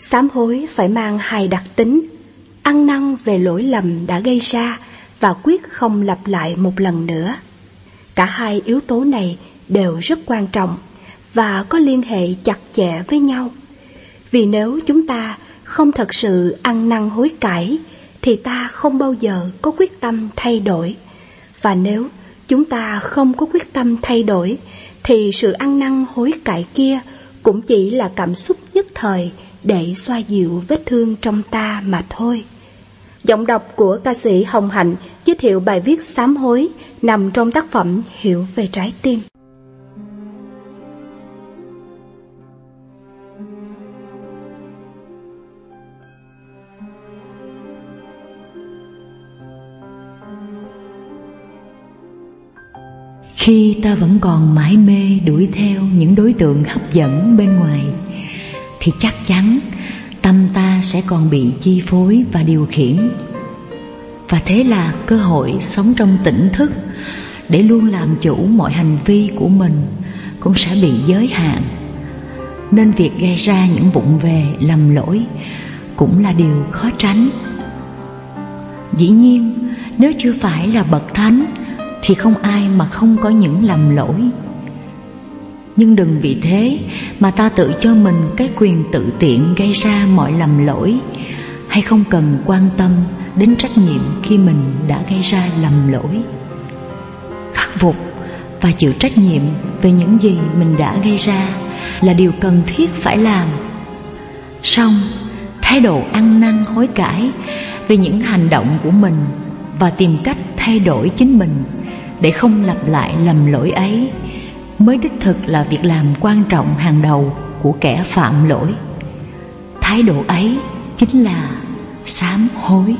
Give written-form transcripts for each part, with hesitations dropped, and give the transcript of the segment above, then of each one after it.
Sám hối phải mang hai đặc tính: ăn năn về lỗi lầm đã gây ra và quyết không lặp lại một lần nữa. Cả hai yếu tố này đều rất quan trọng và có liên hệ chặt chẽ với nhau. Vì nếu chúng ta không thật sự ăn năn hối cải thì ta không bao giờ có quyết tâm thay đổi. Và nếu chúng ta không có quyết tâm thay đổi thì sự ăn năn hối cải kia cũng chỉ là cảm xúc nhất thời để xoa dịu vết thương trong ta mà thôi. Giọng đọc của ca sĩ Hồng Hạnh giới thiệu bài viết sám hối nằm trong tác phẩm Hiểu về trái tim. Khi ta vẫn còn mải mê đuổi theo những đối tượng hấp dẫn bên ngoài thì chắc chắn tâm ta sẽ còn bị chi phối và điều khiển. Và thế là cơ hội sống trong tỉnh thức để luôn làm chủ mọi hành vi của mình cũng sẽ bị giới hạn. Nên việc gây ra những vụng về lầm lỗi cũng là điều khó tránh. Dĩ nhiên, nếu chưa phải là bậc thánh thì không ai mà không có những lầm lỗi. Nhưng đừng vì thế mà ta tự cho mình cái quyền tự tiện gây ra mọi lầm lỗi, hay không cần quan tâm đến trách nhiệm khi mình đã gây ra lầm lỗi. Khắc phục và chịu trách nhiệm về những gì mình đã gây ra là điều cần thiết phải làm. Song thái độ ăn năn hối cải về những hành động của mình và tìm cách thay đổi chính mình để không lặp lại lầm lỗi ấy mới đích thực là việc làm quan trọng hàng đầu của kẻ phạm lỗi. Thái độ ấy chính là sám hối.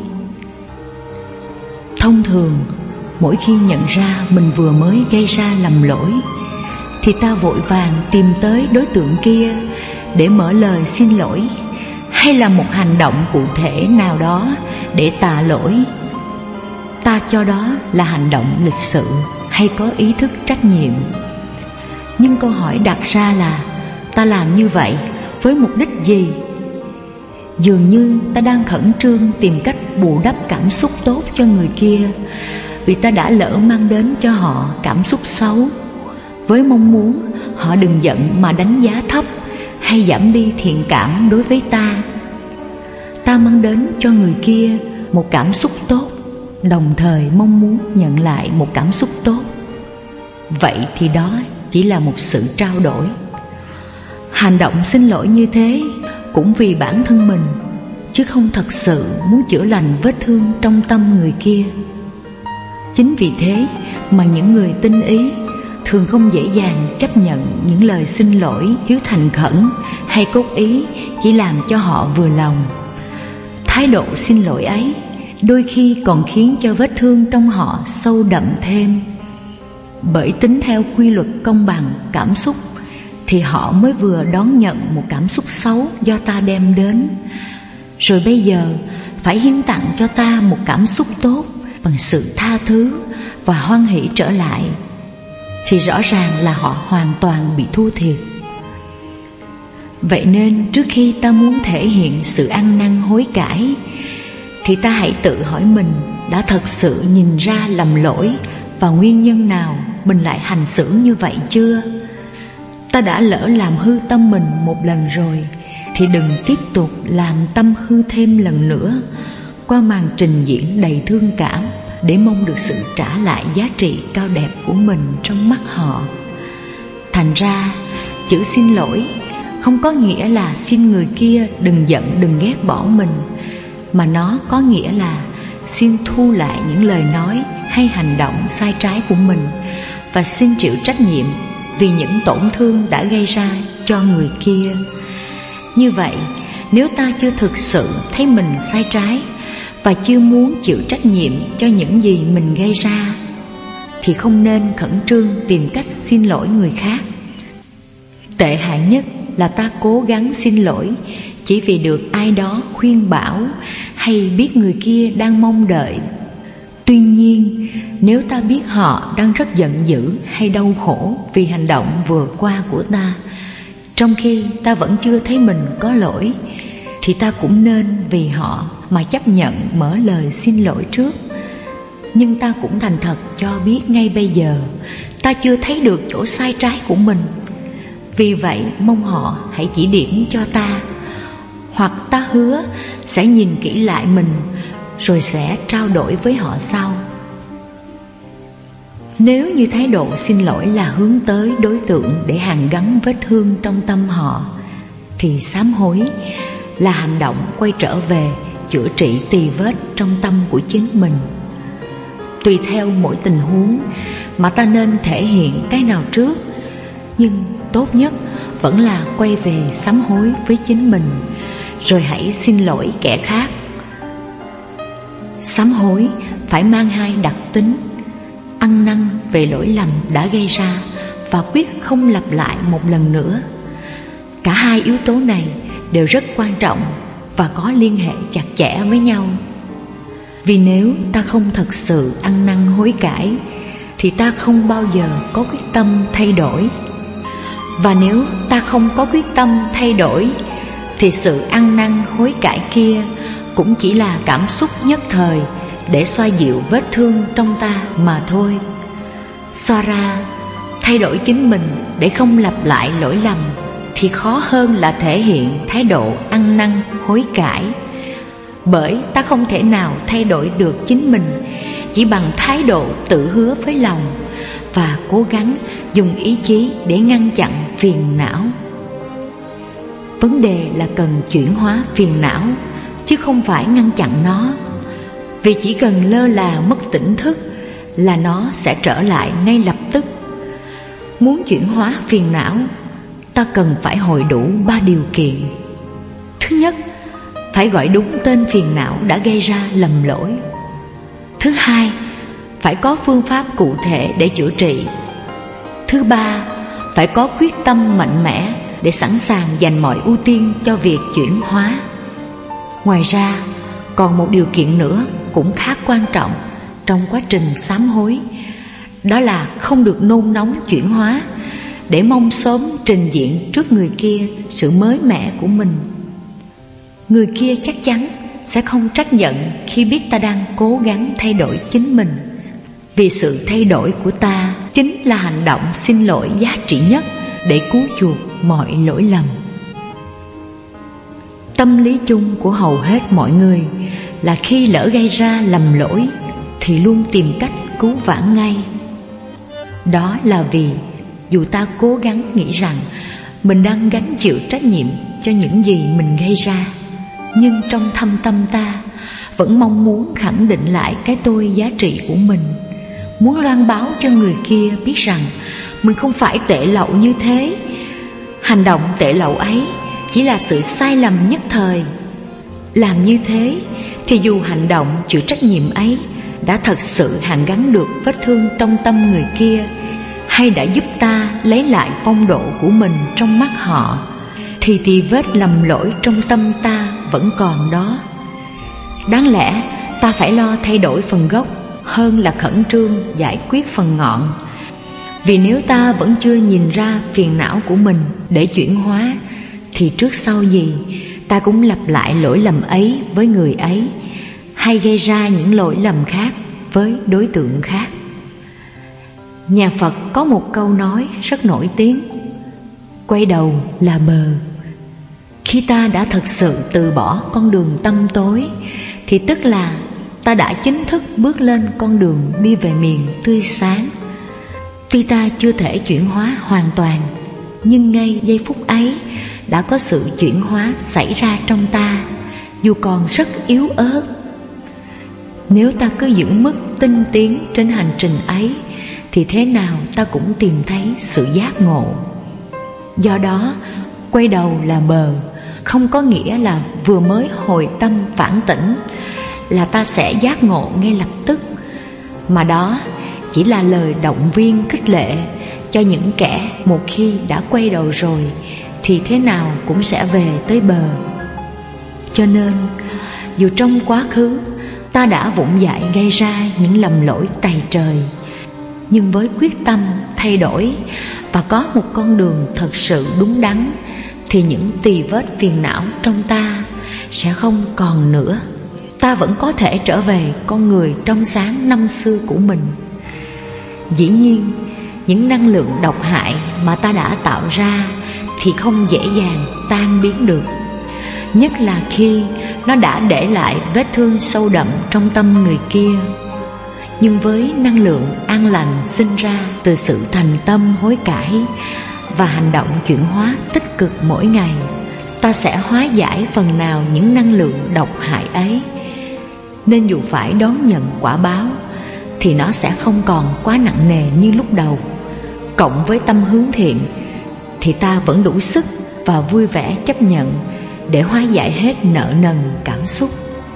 Thông thường, mỗi khi nhận ra mình vừa mới gây ra lầm lỗi thì ta vội vàng tìm tới đối tượng kia để mở lời xin lỗi, hay là một hành động cụ thể nào đó để tạ lỗi. Ta cho đó là hành động lịch sự hay có ý thức trách nhiệm. Nhưng câu hỏi đặt ra là ta làm như vậy với mục đích gì? Dường như ta đang khẩn trương tìm cách bù đắp cảm xúc tốt cho người kia, vì ta đã lỡ mang đến cho họ cảm xúc xấu, với mong muốn họ đừng giận mà đánh giá thấp hay giảm đi thiện cảm đối với ta. Ta mang đến cho người kia một cảm xúc tốt, đồng thời mong muốn nhận lại một cảm xúc tốt. Vậy thì đó chỉ là một sự trao đổi. Hành động xin lỗi như thế cũng vì bản thân mình, chứ không thật sự muốn chữa lành vết thương trong tâm người kia. Chính vì thế mà những người tinh ý thường không dễ dàng chấp nhận những lời xin lỗi thiếu thành khẩn hay cốt ý chỉ làm cho họ vừa lòng. Thái độ xin lỗi ấy đôi khi còn khiến cho vết thương trong họ sâu đậm thêm. Bởi tính theo quy luật công bằng cảm xúc thì họ mới vừa đón nhận một cảm xúc xấu do ta đem đến, rồi bây giờ phải hiến tặng cho ta một cảm xúc tốt bằng sự tha thứ và hoan hỷ trở lại, thì rõ ràng là họ hoàn toàn bị thua thiệt. Vậy nên trước khi ta muốn thể hiện sự ăn năn hối cải thì ta hãy tự hỏi mình đã thật sự nhìn ra lầm lỗi và nguyên nhân nào mình lại hành xử như vậy chưa? Ta đã lỡ làm hư tâm mình một lần rồi thì đừng tiếp tục làm tâm hư thêm lần nữa qua màn trình diễn đầy thương cảm để mong được sự trả lại giá trị cao đẹp của mình trong mắt họ. Thành ra, chữ xin lỗi không có nghĩa là xin người kia đừng giận đừng ghét bỏ mình, mà nó có nghĩa là xin thu lại những lời nói hay hành động sai trái của mình và xin chịu trách nhiệm vì những tổn thương đã gây ra cho người kia. Như vậy, nếu ta chưa thực sự thấy mình sai trái và chưa muốn chịu trách nhiệm cho những gì mình gây ra thì không nên khẩn trương tìm cách xin lỗi người khác. Tệ hại nhất là ta cố gắng xin lỗi chỉ vì được ai đó khuyên bảo hay biết người kia đang mong đợi. Tuy nhiên, nếu ta biết họ đang rất giận dữ hay đau khổ vì hành động vừa qua của ta, trong khi ta vẫn chưa thấy mình có lỗi, thì ta cũng nên vì họ mà chấp nhận mở lời xin lỗi trước. Nhưng ta cũng thành thật cho biết ngay bây giờ ta chưa thấy được chỗ sai trái của mình. Vì vậy mong họ hãy chỉ điểm cho ta, hoặc ta hứa sẽ nhìn kỹ lại mình rồi sẽ trao đổi với họ sau. Nếu như thái độ xin lỗi là hướng tới đối tượng để hàn gắn vết thương trong tâm họ, thì sám hối là hành động quay trở về chữa trị tì vết trong tâm của chính mình. Tùy theo mỗi tình huống mà ta nên thể hiện cái nào trước, nhưng tốt nhất vẫn là quay về sám hối với chính mình, rồi hãy xin lỗi kẻ khác. Sám hối phải mang hai đặc tính: ăn năn về lỗi lầm đã gây ra và quyết không lặp lại một lần nữa. Cả hai yếu tố này đều rất quan trọng và có liên hệ chặt chẽ với nhau. Vì nếu ta không thật sự ăn năn hối cải thì ta không bao giờ có quyết tâm thay đổi. Và nếu ta không có quyết tâm thay đổi thì sự ăn năn hối cải kia cũng chỉ là cảm xúc nhất thời để xoa dịu vết thương trong ta mà thôi. So ra, thay đổi chính mình để không lặp lại lỗi lầm thì khó hơn là thể hiện thái độ ăn năn hối cải. Bởi ta không thể nào thay đổi được chính mình chỉ bằng thái độ tự hứa với lòng và cố gắng dùng ý chí để ngăn chặn phiền não. Vấn đề là cần chuyển hóa phiền não, chứ không phải ngăn chặn nó. Vì chỉ cần lơ là mất tỉnh thức là nó sẽ trở lại ngay lập tức. Muốn chuyển hóa phiền não, ta cần phải hội đủ 3 điều kiện. Thứ nhất, phải gọi đúng tên phiền não đã gây ra lầm lỗi. Thứ hai, phải có phương pháp cụ thể để chữa trị. Thứ ba, phải có quyết tâm mạnh mẽ để sẵn sàng dành mọi ưu tiên cho việc chuyển hóa. Ngoài ra, còn một điều kiện nữa cũng khá quan trọng trong quá trình sám hối, đó là không được nôn nóng chuyển hóa để mong sớm trình diện trước người kia sự mới mẻ của mình. Người kia chắc chắn sẽ không trách nhận khi biết ta đang cố gắng thay đổi chính mình, vì sự thay đổi của ta chính là hành động xin lỗi giá trị nhất để cứu chuộc mọi lỗi lầm. Tâm lý chung của hầu hết mọi người là khi lỡ gây ra lầm lỗi thì luôn tìm cách cứu vãn ngay. Đó là vì dù ta cố gắng nghĩ rằng mình đang gánh chịu trách nhiệm cho những gì mình gây ra, nhưng trong thâm tâm ta vẫn mong muốn khẳng định lại cái tôi giá trị của mình, muốn loan báo cho người kia biết rằng mình không phải tệ lậu như thế. Hành động tệ lậu ấy chỉ là sự sai lầm nhất thời. Làm như thế thì dù hành động chịu trách nhiệm ấy đã thật sự hàn gắn được vết thương trong tâm người kia, hay đã giúp ta lấy lại phong độ của mình trong mắt họ, thì tì vết lầm lỗi trong tâm ta vẫn còn đó. Đáng lẽ ta phải lo thay đổi phần gốc hơn là khẩn trương giải quyết phần ngọn. Vì nếu ta vẫn chưa nhìn ra phiền não của mình để chuyển hóa, thì trước sau gì ta cũng lặp lại lỗi lầm ấy với người ấy, hay gây ra những lỗi lầm khác với đối tượng khác. Nhà Phật có một câu nói rất nổi tiếng: quay đầu là bờ. Khi ta đã thật sự từ bỏ con đường tăm tối thì tức là ta đã chính thức bước lên con đường đi về miền tươi sáng. Tuy ta chưa thể chuyển hóa hoàn toàn, nhưng ngay giây phút ấy đã có sự chuyển hóa xảy ra trong ta, dù còn rất yếu ớt. Nếu ta cứ giữ mức tinh tiến trên hành trình ấy thì thế nào ta cũng tìm thấy sự giác ngộ. Do đó, quay đầu là bờ không có nghĩa là vừa mới hồi tâm phản tỉnh là ta sẽ giác ngộ ngay lập tức, mà đó chỉ là lời động viên khích lệ cho những kẻ một khi đã quay đầu rồi thì thế nào cũng sẽ về tới bờ. Cho nên, dù trong quá khứ ta đã vụng dại gây ra những lầm lỗi tày trời, nhưng với quyết tâm thay đổi và có một con đường thật sự đúng đắn, thì những tì vết phiền não trong ta sẽ không còn nữa. Ta vẫn có thể trở về con người trong sáng năm xưa của mình. Dĩ nhiên, những năng lượng độc hại mà ta đã tạo ra thì không dễ dàng tan biến được, nhất là khi nó đã để lại vết thương sâu đậm trong tâm người kia. Nhưng với năng lượng an lành sinh ra từ sự thành tâm hối cải và hành động chuyển hóa tích cực mỗi ngày, ta sẽ hóa giải phần nào những năng lượng độc hại ấy. Nên dù phải đón nhận quả báo thì nó sẽ không còn quá nặng nề như lúc đầu. Cộng với tâm hướng thiện thì ta vẫn đủ sức và vui vẻ chấp nhận để hóa giải hết nợ nần cảm xúc.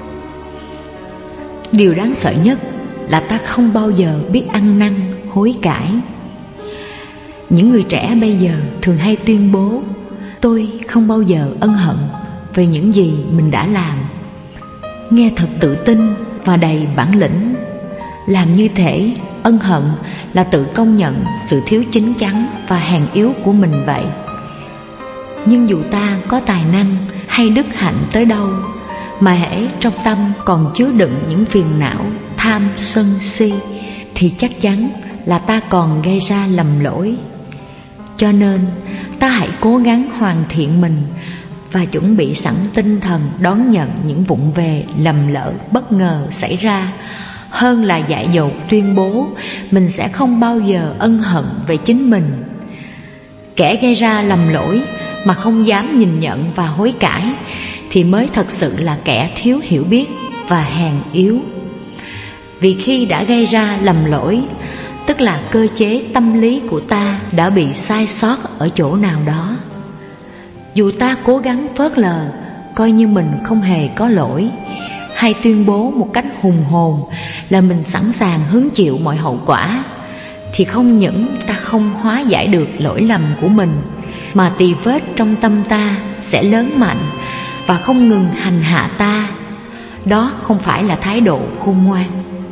Điều đáng sợ nhất là ta không bao giờ biết ăn năn hối cải. Những người trẻ bây giờ thường hay tuyên bố: tôi không bao giờ ân hận về những gì mình đã làm. Nghe thật tự tin và đầy bản lĩnh. Làm như thể ân hận là tự công nhận sự thiếu chín chắn và hèn yếu của mình vậy. Nhưng dù ta có tài năng hay đức hạnh tới đâu, mà hễ trong tâm còn chứa đựng những phiền não tham sân si, thì chắc chắn là ta còn gây ra lầm lỗi. Cho nên ta hãy cố gắng hoàn thiện mình và chuẩn bị sẵn tinh thần đón nhận những vụng về lầm lỡ bất ngờ xảy ra, hơn là dại dột tuyên bố mình sẽ không bao giờ ân hận về chính mình. Kẻ gây ra lầm lỗi mà không dám nhìn nhận và hối cải thì mới thật sự là kẻ thiếu hiểu biết và hèn yếu. Vì khi đã gây ra lầm lỗi, tức là cơ chế tâm lý của ta đã bị sai sót ở chỗ nào đó. Dù ta cố gắng phớt lờ, coi như mình không hề có lỗi, hay tuyên bố một cách hùng hồn là mình sẵn sàng hứng chịu mọi hậu quả, thì không những ta không hóa giải được lỗi lầm của mình, mà tỳ vết trong tâm ta sẽ lớn mạnh và không ngừng hành hạ ta. Đó không phải là thái độ khôn ngoan.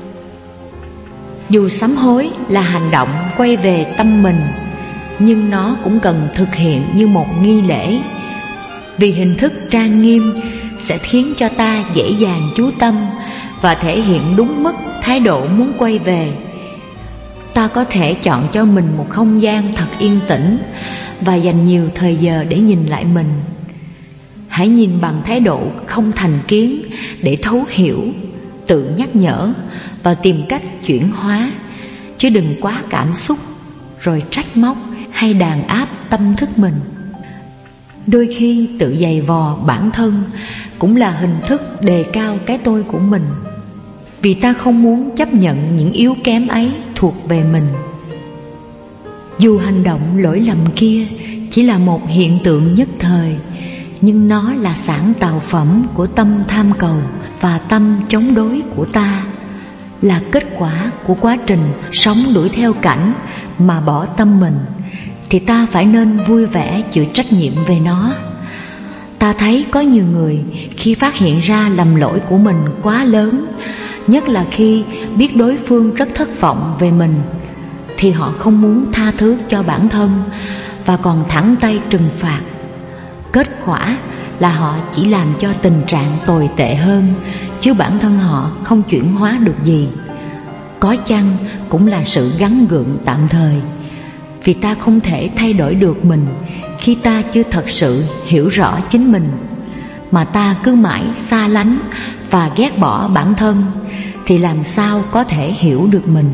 Dù sám hối là hành động quay về tâm mình, nhưng nó cũng cần thực hiện như một nghi lễ. Vì hình thức trang nghiêm sẽ khiến cho ta dễ dàng chú tâm và thể hiện đúng mức thái độ muốn quay về. Ta có thể chọn cho mình một không gian thật yên tĩnh và dành nhiều thời giờ để nhìn lại mình. Hãy nhìn bằng thái độ không thành kiến để thấu hiểu, tự nhắc nhở và tìm cách chuyển hóa, chứ đừng quá cảm xúc rồi trách móc hay đàn áp tâm thức mình. Đôi khi tự giày vò bản thân cũng là hình thức đề cao cái tôi của mình, vì ta không muốn chấp nhận những yếu kém ấy thuộc về mình. Dù hành động lỗi lầm kia chỉ là một hiện tượng nhất thời, nhưng nó là sản tạo phẩm của tâm tham cầu và tâm chống đối của ta, là kết quả của quá trình sống đuổi theo cảnh mà bỏ tâm mình, thì ta phải nên vui vẻ chịu trách nhiệm về nó. Ta thấy có nhiều người khi phát hiện ra lầm lỗi của mình quá lớn, nhất là khi biết đối phương rất thất vọng về mình, thì họ không muốn tha thứ cho bản thân và còn thẳng tay trừng phạt. Kết quả là họ chỉ làm cho tình trạng tồi tệ hơn, chứ bản thân họ không chuyển hóa được gì. Có chăng cũng là sự gắng gượng tạm thời, vì ta không thể thay đổi được mình khi ta chưa thật sự hiểu rõ chính mình, mà ta cứ mãi xa lánh và ghét bỏ bản thân, thì làm sao có thể hiểu được mình.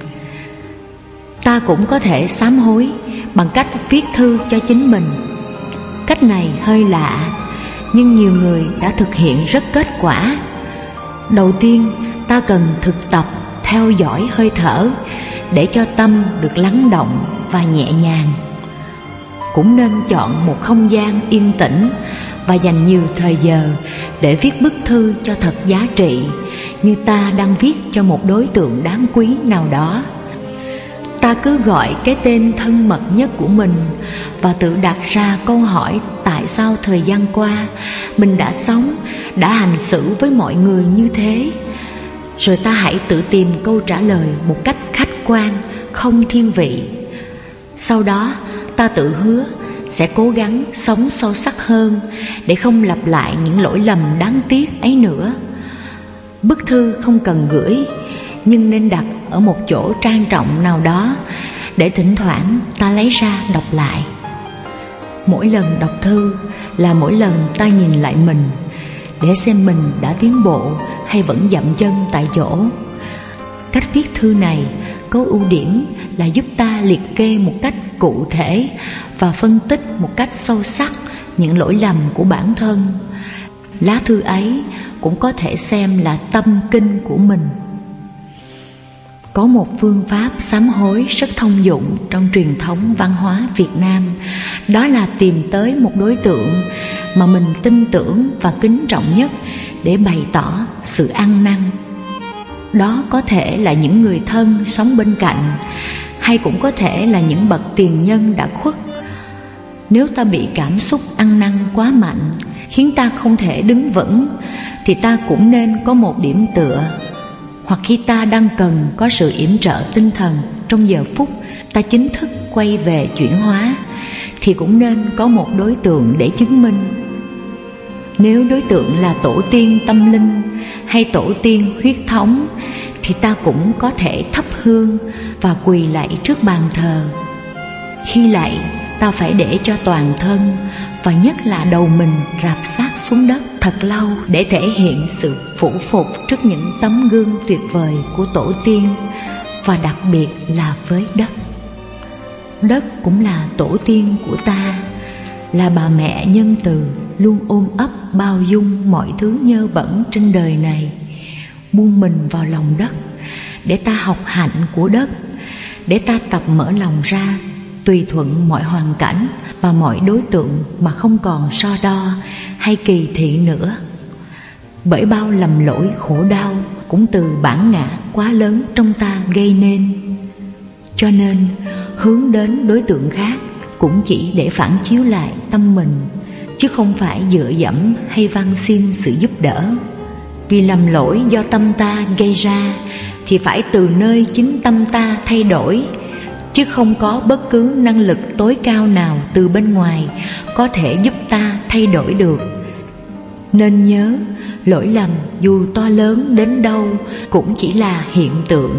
Ta cũng có thể sám hối bằng cách viết thư cho chính mình. Cách này hơi lạ, nhưng nhiều người đã thực hiện rất kết quả. Đầu tiên, ta cần thực tập theo dõi hơi thở để cho tâm được lắng động và nhẹ nhàng. Cũng nên chọn một không gian yên tĩnh và dành nhiều thời giờ để viết bức thư cho thật giá trị, như ta đang viết cho một đối tượng đáng quý nào đó. Ta cứ gọi cái tên thân mật nhất của mình và tự đặt ra câu hỏi tại sao thời gian qua mình đã sống, đã hành xử với mọi người như thế. Rồi ta hãy tự tìm câu trả lời một cách khách quan, không thiên vị. Sau đó ta tự hứa sẽ cố gắng sống sâu sắc hơn để không lặp lại những lỗi lầm đáng tiếc ấy nữa. Bức thư không cần gửi, nhưng nên đặt ở một chỗ trang trọng nào đó để thỉnh thoảng ta lấy ra đọc lại. Mỗi lần đọc thư là mỗi lần ta nhìn lại mình để xem mình đã tiến bộ hay vẫn dậm chân tại chỗ. Cách viết thư này có ưu điểm là giúp ta liệt kê một cách cụ thể và phân tích một cách sâu sắc những lỗi lầm của bản thân. Lá thư ấy cũng có thể xem là tâm kinh của mình. Có một phương pháp sám hối rất thông dụng trong truyền thống văn hóa Việt Nam, đó là tìm tới một đối tượng mà mình tin tưởng và kính trọng nhất để bày tỏ sự ăn năn. Đó có thể là những người thân sống bên cạnh, hay cũng có thể là những bậc tiền nhân đã khuất. Nếu ta bị cảm xúc ăn năn quá mạnh khiến ta không thể đứng vững, thì ta cũng nên có một điểm tựa. Hoặc khi ta đang cần có sự yểm trợ tinh thần trong giờ phút ta chính thức quay về chuyển hóa, thì cũng nên có một đối tượng để chứng minh. Nếu đối tượng là tổ tiên tâm linh hay tổ tiên huyết thống, thì ta cũng có thể thắp hương và quỳ lạy trước bàn thờ. Khi lạy, ta phải để cho toàn thân và nhất là đầu mình rạp sát xuống đất thật lâu để thể hiện sự phủ phục trước những tấm gương tuyệt vời của tổ tiên, và đặc biệt là với đất. Đất cũng là tổ tiên của ta, là bà mẹ nhân từ luôn ôm ấp bao dung mọi thứ nhơ bẩn trên đời này. Buông mình vào lòng đất để ta học hạnh của đất, để ta tập mở lòng ra tùy thuận mọi hoàn cảnh và mọi đối tượng mà không còn so đo hay kỳ thị nữa. Bởi bao lầm lỗi khổ đau cũng từ bản ngã quá lớn trong ta gây nên. Cho nên hướng đến đối tượng khác cũng chỉ để phản chiếu lại tâm mình, chứ không phải dựa dẫm hay van xin sự giúp đỡ. Vì lầm lỗi do tâm ta gây ra thì phải từ nơi chính tâm ta thay đổi, chứ không có bất cứ năng lực tối cao nào từ bên ngoài có thể giúp ta thay đổi được. Nên nhớ, lỗi lầm dù to lớn đến đâu cũng chỉ là hiện tượng.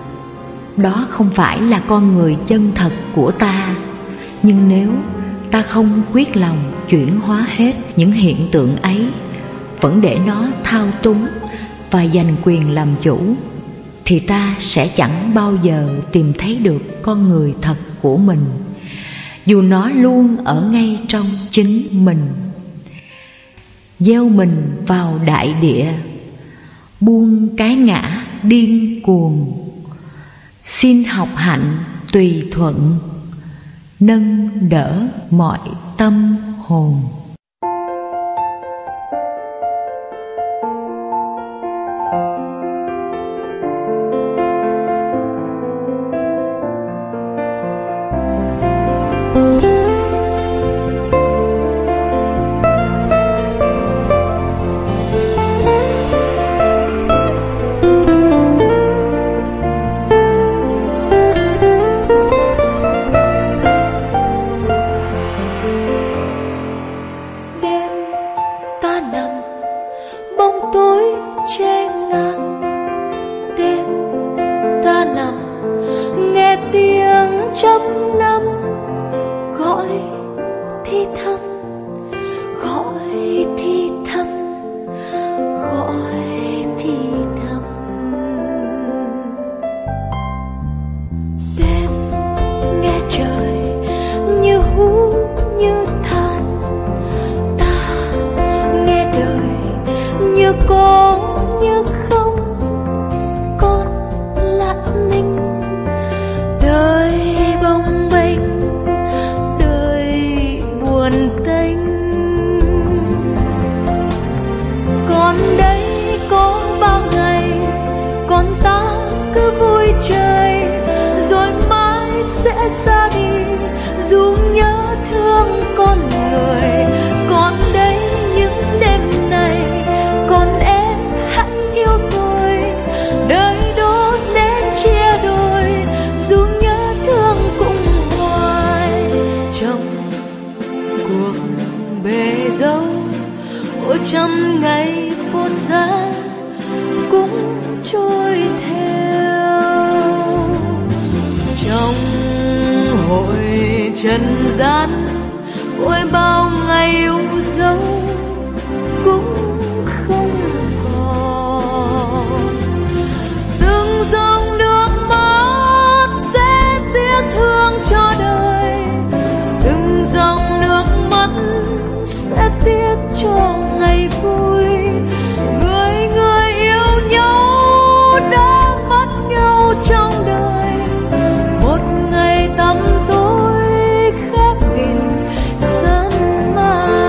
Đó không phải là con người chân thật của ta. Nhưng nếu ta không quyết lòng chuyển hóa hết những hiện tượng ấy, vẫn để nó thao túng và giành quyền làm chủ, thì ta sẽ chẳng bao giờ tìm thấy được con người thật của mình, dù nó luôn ở ngay trong chính mình. Gieo mình vào đại địa, buông cái ngã điên cuồng, xin học hạnh tùy thuận, nâng đỡ mọi tâm hồn. ngày phố xa cũng trôi theo. Trong hội trần gian ôi bao ngày yêu dấu cũng không còn. Từng dòng nước mắt sẽ tiếc thương cho đời, từng dòng nước mắt sẽ tiếc cho ngày vui. Người người yêu nhau đã mất nhau trong đời, một ngày tăm tối khép nghìn sớm mai.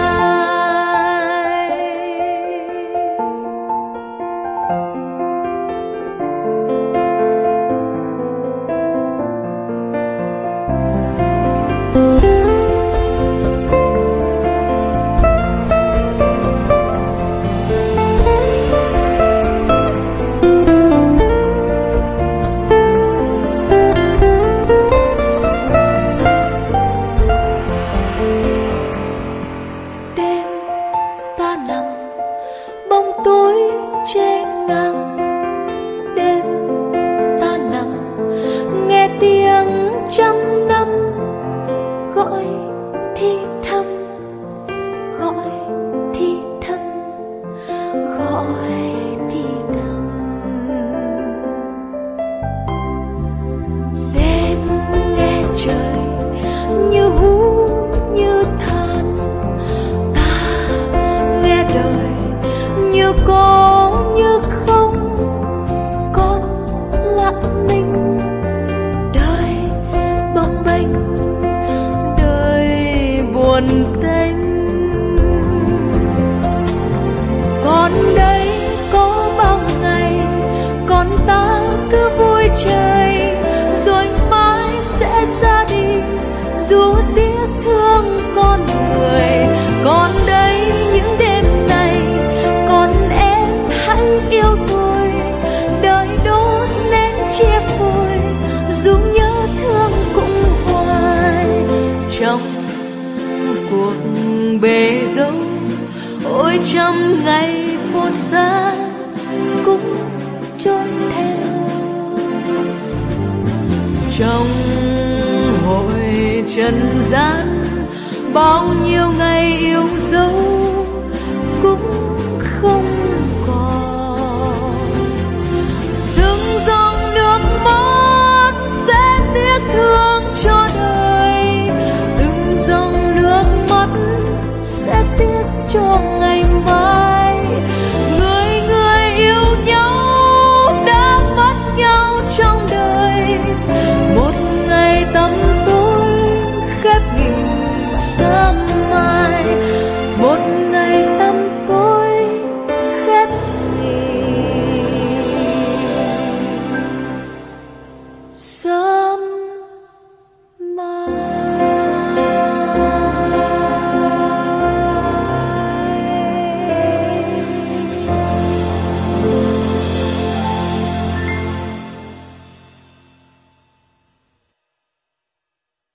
Đêm ta nằm bóng tối che ngang, đêm ta nằm nghe tiếng trăm năm gọi thì thầm, gọi thì thầm, gọi thì thầm. Đêm nghe trời như hú như than, ta nghe đời như có như không, con lặng mình. Đời bồng bềnh, đời buồn tênh. Còn đây có bao ngày con ta cứ vui chơi, rồi mãi sẽ ra đi dù tiếc thương con người. Còn đây những đêm này con em hãy yêu tôi, đời đốt nên chia phôi dù nhớ thương cũng hoài. Trong cuộc bể dâu ôi trăm ngày phố xa cũng trôi theo. Trong hội trần gian bao nhiêu ngày yêu dấu